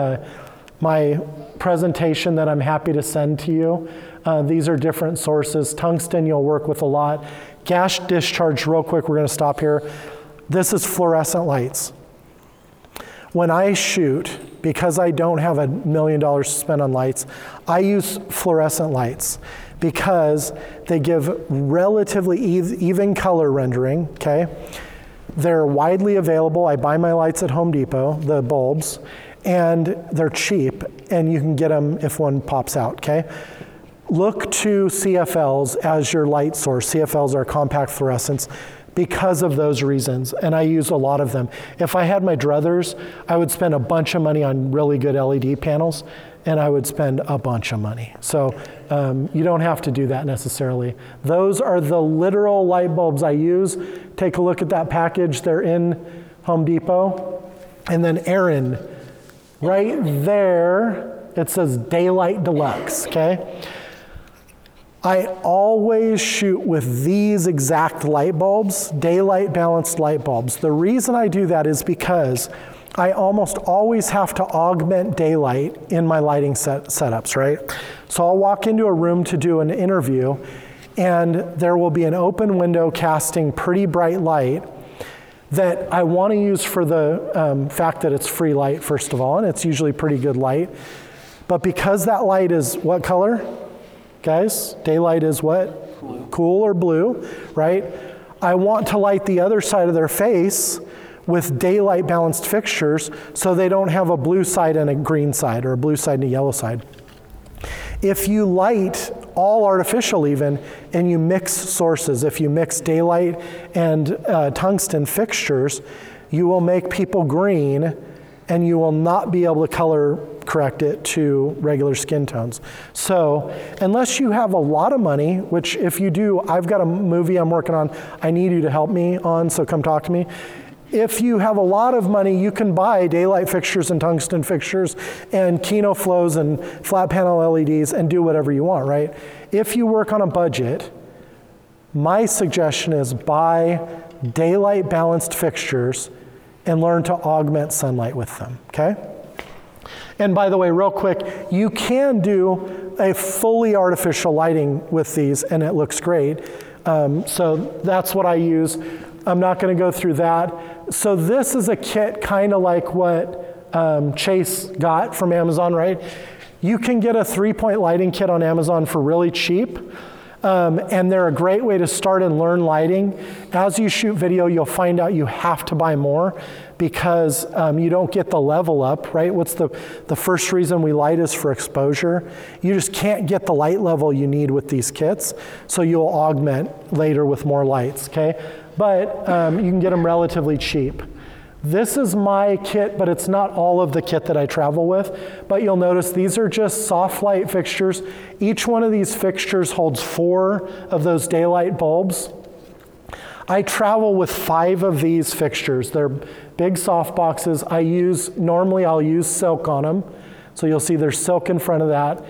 my presentation that I'm happy to send to you. These are different sources. Tungsten you'll work with a lot. Gas discharge, real quick, we're gonna stop here. This is fluorescent lights. When I shoot, because I don't have $1 million to spend on lights, I use fluorescent lights because they give relatively even color rendering, okay? They're widely available. I buy my lights at Home Depot, the bulbs, and they're cheap, and you can get them if one pops out, okay? Look to CFLs as your light source. CFLs are compact fluorescents because of those reasons, and I use a lot of them. If I had my druthers, I would spend a bunch of money on really good LED panels, and I would spend a bunch of money. So you don't have to do that necessarily. Those are the literal light bulbs I use. Take a look at that package. They're in Home Depot. And then Aaron, right there, it says Daylight Deluxe, okay? I always shoot with these exact light bulbs, daylight balanced light bulbs. The reason I do that is because I almost always have to augment daylight in my lighting setups, right? So I'll walk into a room to do an interview, and there will be an open window casting pretty bright light that I want to use for the fact that it's free light, first of all, and it's usually pretty good light. But because that light is what color? Guys, daylight is what? Blue. Cool or blue, right? I want to light the other side of their face with daylight balanced fixtures so they don't have a blue side and a green side or a blue side and a yellow side. If you light all artificial even and you mix sources, if you mix daylight and tungsten fixtures, you will make people green and you will not be able to color correct it to regular skin tones. So unless you have a lot of money, which if you do, I've got a movie I'm working on, I need you to help me on, so come talk to me. If you have a lot of money, you can buy daylight fixtures and tungsten fixtures and Kino flows and flat panel LEDs and do whatever you want, right? If you work on a budget, my suggestion is buy daylight balanced fixtures and learn to augment sunlight with them, okay? And by the way, real quick, you can do a fully artificial lighting with these and it looks great. So that's what I use. I'm not going to go through that. So this is a kit kind of like what Chase got from Amazon, right? You can get a 3-point lighting kit on Amazon for really cheap. And they're a great way to start and learn lighting. As you shoot video, you'll find out you have to buy more because you don't get the level up, right? What's the first reason we light is for exposure. You just can't get the light level you need with these kits, so you'll augment later with more lights, okay? But you can get them relatively cheap. This is my kit, but it's not all of the kit that I travel with. But you'll notice these are just soft light fixtures. Each one of these fixtures holds 4 of those daylight bulbs. I travel with 5 of these fixtures. They're big soft boxes. Normally I'll use silk on them. So you'll see there's silk in front of that.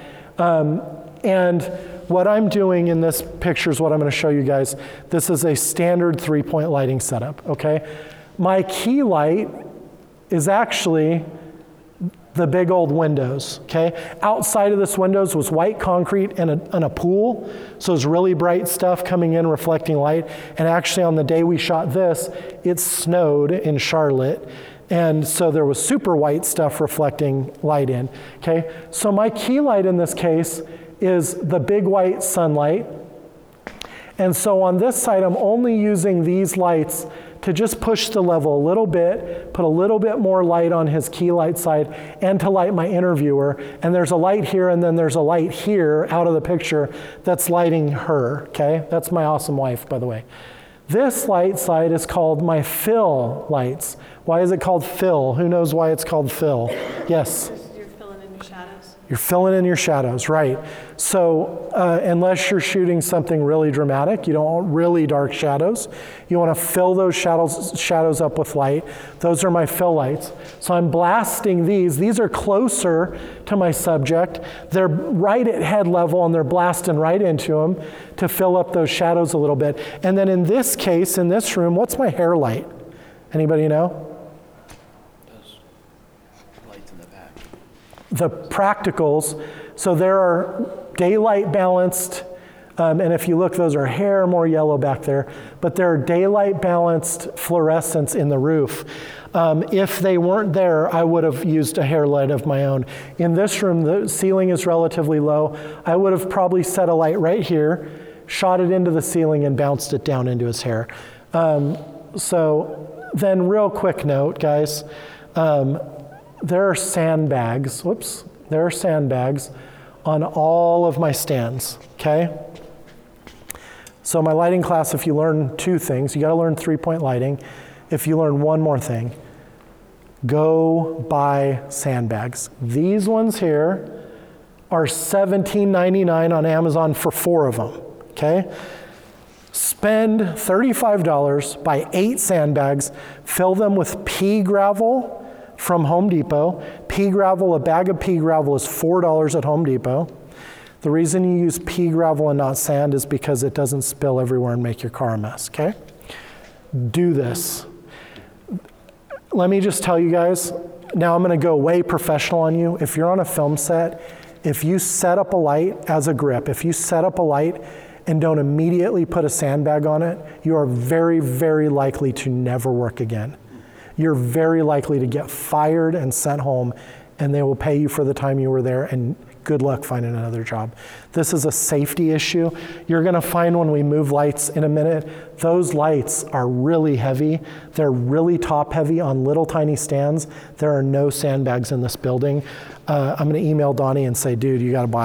And what I'm doing in this picture is what I'm going to show you guys. This is a standard 3-point lighting setup, okay? My key light is actually the big old windows, okay? Outside of this windows was white concrete and a pool, so it's really bright stuff coming in, reflecting light. And actually on the day we shot this, it snowed in Charlotte, and so there was super white stuff reflecting light in, okay? So my key light in this case is the big white sunlight. And so on this side, I'm only using these lights to just push the level a little bit, put a little bit more light on his key light side, and to light my interviewer. And there's a light here, and then there's a light here out of the picture that's lighting her, okay? That's my awesome wife, by the way. This light side is called my fill lights. Why is it called fill? Who knows why it's called fill? Yes? You're filling in your shadows. You're filling in your shadows, right. So unless you're shooting something really dramatic, you don't want really dark shadows. You want to fill those shadows up with light. Those are my fill lights. So I'm blasting these. These are closer to my subject. They're right at head level and they're blasting right into them to fill up those shadows a little bit. And then in this case, in this room, what's my hair light? Anybody know? The practicals, so there are daylight balanced, and if you look, those are hair, more yellow back there, but there are daylight balanced fluorescents in the roof. If they weren't there, I would have used a hair light of my own. In this room, the ceiling is relatively low. I would have probably set a light right here, shot it into the ceiling and bounced it down into his hair. So then real quick note, guys, there are sandbags, there are sandbags on all of my stands, okay? So my lighting class, if you learn 2 things, you gotta learn 3-point lighting. If you learn one more thing, go buy sandbags. These ones here are $17.99 on Amazon for 4 of them, okay? Spend $35, buy 8 sandbags, fill them with pea gravel from Home Depot. Pea gravel, a bag of pea gravel is $4 at Home Depot. The reason you use pea gravel and not sand is because it doesn't spill everywhere and make your car a mess, okay? Do this. Let me just tell you guys, now I'm gonna go way professional on you. If you're on a film set, if you set up a light as a grip, if you set up a light and don't immediately put a sandbag on it, you are very, very likely to never work again. You're very likely to get fired and sent home, and they will pay you for the time you were there, and good luck finding another job. This is a safety issue. You're gonna find when we move lights in a minute, those lights are really heavy. They're really top heavy on little tiny stands. There are no sandbags in this building. I'm gonna email Donnie and say, dude, you gotta buy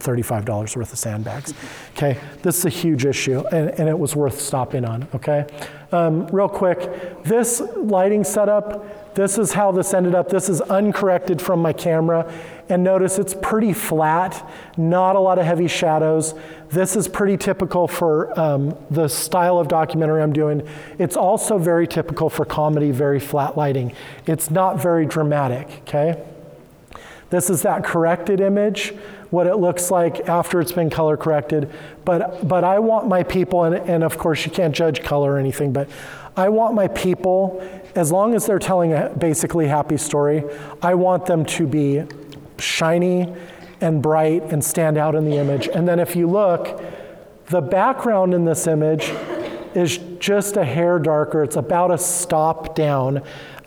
$35 worth of sandbags. Okay, this is a huge issue, and it was worth stopping on. Okay, real quick, this lighting setup, this is how this ended up. This is uncorrected from my camera, and notice it's pretty flat, not a lot of heavy shadows. This is pretty typical for the style of documentary I'm doing. It's also very typical for comedy, very flat lighting. It's not very dramatic, okay? This is that corrected image, what it looks like after it's been color corrected. But I want my people, and of course you can't judge color or anything, but I want my people, as long as they're telling a basically happy story, I want them to be shiny and bright and stand out in the image. And then if you look, the background in this image is just a hair darker. It's about a stop down.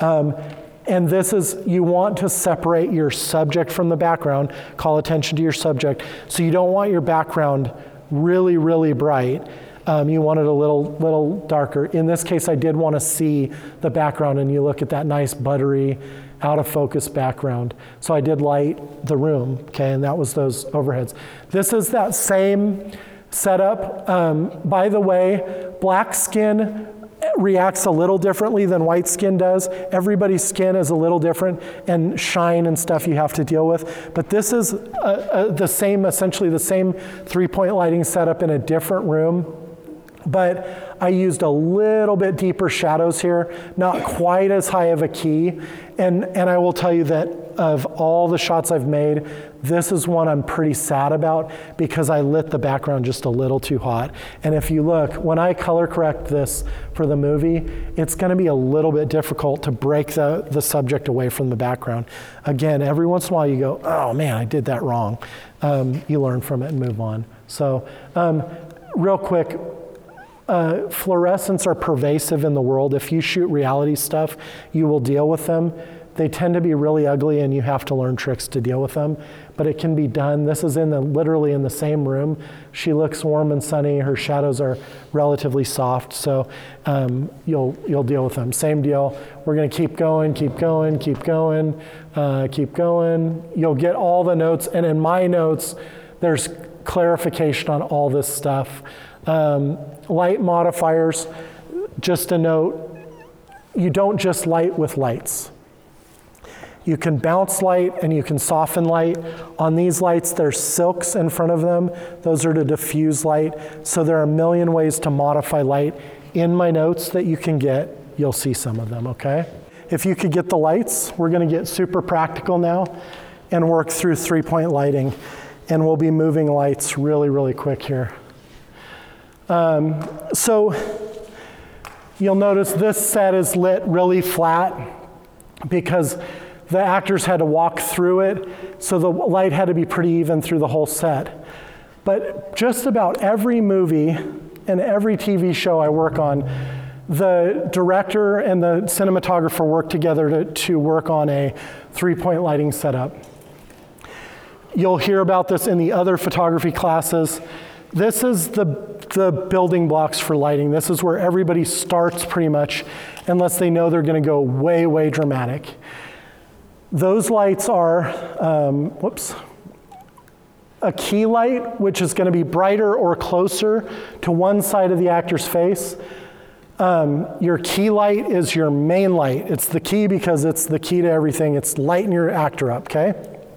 And this is, you want to separate your subject from the background, call attention to your subject. So you don't want your background really, really bright. You want it a little darker. In this case, I did want to see the background, and you look at that nice buttery, out of focus background. So I did light the room, okay, and that was those overheads. This is that same setup. By the way, black skin reacts a little differently than white skin does. Everybody's skin is a little different, and shine and stuff you have to deal with. But this is essentially the same 3-point lighting setup in a different room. But I used a little bit deeper shadows here, not quite as high of a key. And I will tell you that of all the shots I've made, this is one I'm pretty sad about because I lit the background just a little too hot. And if you look, when I color correct this for the movie, it's gonna be a little bit difficult to break the subject away from the background. Again, every once in a while you go, oh man, I did that wrong. You learn from it and move on. So real quick, fluorescents are pervasive in the world. If you shoot reality stuff, you will deal with them. They tend to be really ugly, and you have to learn tricks to deal with them. But it can be done. This is literally in the same room. She looks warm and sunny. Her shadows are relatively soft, so you'll deal with them. Same deal. We're going to keep going, keep going, keep going, keep going. You'll get all the notes, and in my notes, there's clarification on all this stuff. Light modifiers, just a note, you don't just light with lights. You can bounce light and you can soften light. On these lights, there's silks in front of them. Those are to diffuse light. So there are a million ways to modify light. In my notes that you can get, you'll see some of them, okay? If you could get the lights, we're gonna get super practical now and work through 3-point lighting. And we'll be moving lights really, really quick here. So you'll notice this set is lit really flat because the actors had to walk through it, so the light had to be pretty even through the whole set. But just about every movie and every TV show I work on, the director and the cinematographer work together to work on a 3-point lighting setup. You'll hear about this in the other photography classes. This is the building blocks for lighting. This is where everybody starts pretty much, unless they know they're gonna go way, way dramatic. Those lights are, a key light, which is gonna be brighter or closer to one side of the actor's face. Your key light is your main light. It's the key because it's the key to everything. It's lighting your actor up, okay?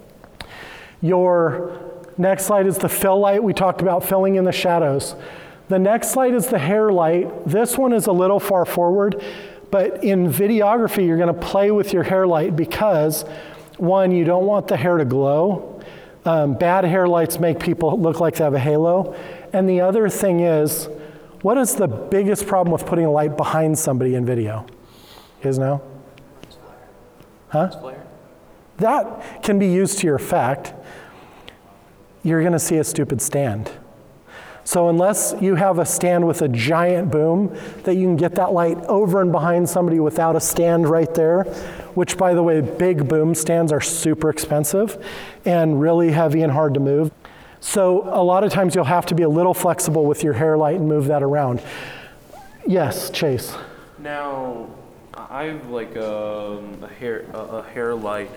Your next light is the fill light. We talked about filling in the shadows. The next light is the hair light. This one is a little far forward, but in videography, you're gonna play with your hair light because, one, you don't want the hair to glow. Bad hair lights make people look like they have a halo. And the other thing is, what is the biggest problem with putting a light behind somebody in video? Is no? Huh? That can be used to your effect. You're gonna see a stupid stand. So unless you have a stand with a giant boom that you can get that light over and behind somebody without a stand right there, which by the way, big boom stands are super expensive and really heavy and hard to move. So a lot of times you'll have to be a little flexible with your hair light and move that around. Yes, Chase. Now, I have like a hair light,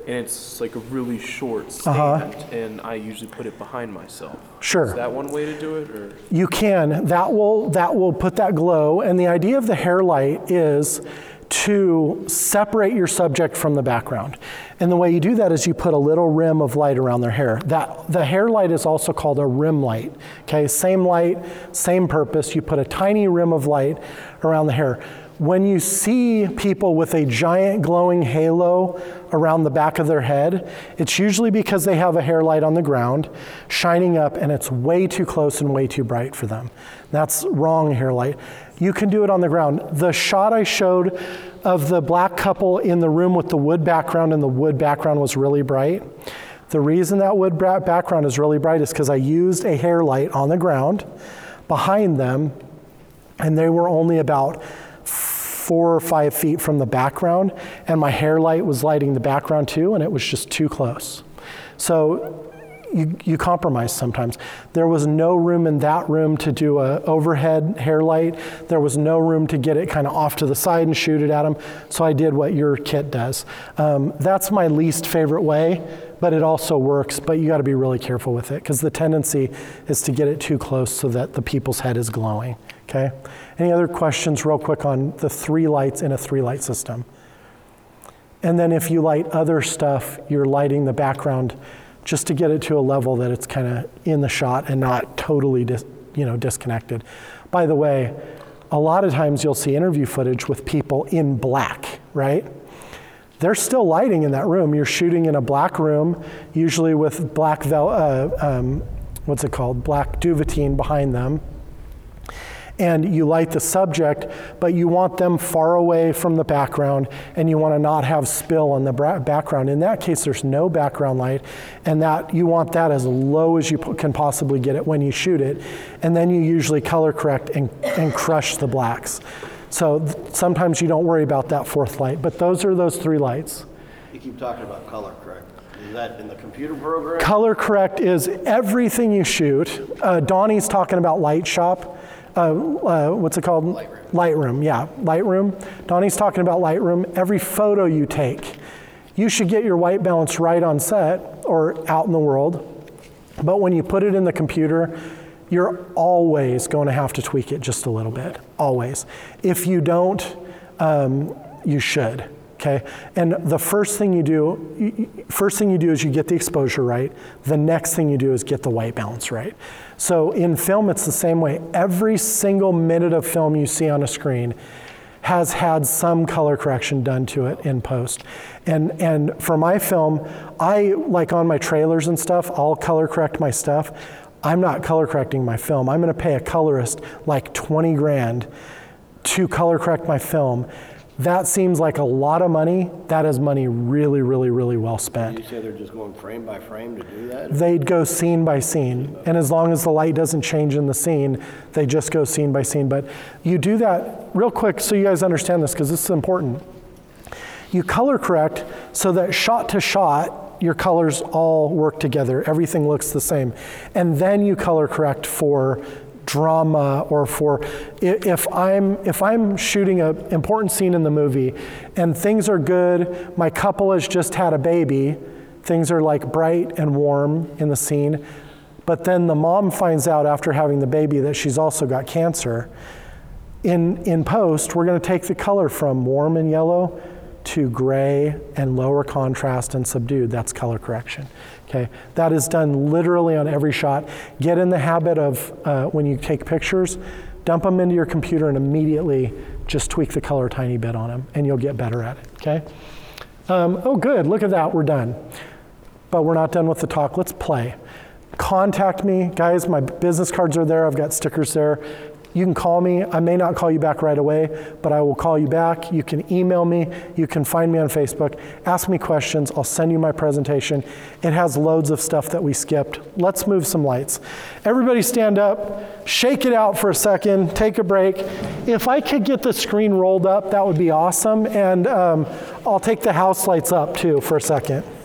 and it's like a really short stand, and I usually put it behind myself. Sure. Is that one way to do it, or? You can. That will put that glow. And the idea of the hair light is to separate your subject from the background. And the way you do that is you put a little rim of light around their hair. The hair light is also called a rim light. Okay, same light, same purpose. You put a tiny rim of light around the hair. When you see people with a giant glowing halo around the back of their head, it's usually because they have a hair light on the ground shining up, and it's way too close and way too bright for them. That's wrong hair light. You can do it on the ground. The shot I showed of the black couple in the room with the wood background, and the wood background was really bright. The reason that wood background is really bright is because I used a hair light on the ground behind them, and they were only about 4 or 5 feet from the background, and my hair light was lighting the background too, and it was just too close. So you compromise sometimes. There was no room in that room to do a overhead hair light. There was no room to get it kind of off to the side and shoot it at them. So I did what your kit does. That's my least favorite way, but it also works. But you got to be really careful with it, because the tendency is to get it too close so that the people's head is glowing. Okay. Any other questions real quick on the 3 lights in a 3-light system? And then if you light other stuff, you're lighting the background just to get it to a level that it's kind of in the shot and not totally disconnected. By the way, a lot of times you'll see interview footage with people in black, right? There's still lighting in that room. You're shooting in a black room, usually with black black duvetine behind them. And you light the subject, but you want them far away from the background, and you want to not have spill on the background. In that case, there's no background light, and that you want that as low as you can possibly get it when you shoot it. And then you usually color correct and crush the blacks. So sometimes you don't worry about that 4th light, but those are those 3 lights. You keep talking about color correct. Is that in the computer program? Color correct is everything you shoot. Donnie's talking about Light Shop. What's it called? Lightroom, yeah, Lightroom. Donnie's talking about Lightroom. Every photo you take, you should get your white balance right on set or out in the world. But when you put it in the computer, you're always going to have to tweak it just a little bit, always. If you don't, you should. Okay, and the first thing you do is you get the exposure right. The next thing you do is get the white balance right. So in film, it's the same way. Every single minute of film you see on a screen has had some color correction done to it in post. And for my film, I, like on my trailers and stuff, I'll color correct my stuff. I'm not color correcting my film. I'm gonna pay a colorist like 20 grand to color correct my film. That seems like a lot of money. That is money really, really, really well spent. You say they're just going frame by frame to do that? They'd go scene by scene. And as long as the light doesn't change in the scene, they just go scene by scene. But you do that real quick so you guys understand this, because this is important. You color correct so that shot to shot, your colors all work together. Everything looks the same. And then you color correct for drama, or for if I'm shooting an important scene in the movie and things are good, my couple has just had a baby, things are like bright and warm in the scene, but then the mom finds out after having the baby that she's also got cancer. In post, we're going to take the color from warm and yellow to gray and lower contrast and subdued. That's color correction. Okay, that is done literally on every shot. Get in the habit of, when you take pictures, dump them into your computer and immediately just tweak the color a tiny bit on them, and you'll get better at it, okay? Oh good, look at that, we're done. But we're not done with the talk, let's play. Contact me, guys, my business cards are there, I've got stickers there. You can call me. I may not call you back right away, but I will call you back. You can email me. You can find me on Facebook. Ask me questions. I'll send you my presentation. It has loads of stuff that we skipped. Let's move some lights. Everybody stand up. Shake it out for a second. Take a break. If I could get the screen rolled up, that would be awesome. And I'll take the house lights up too for a second.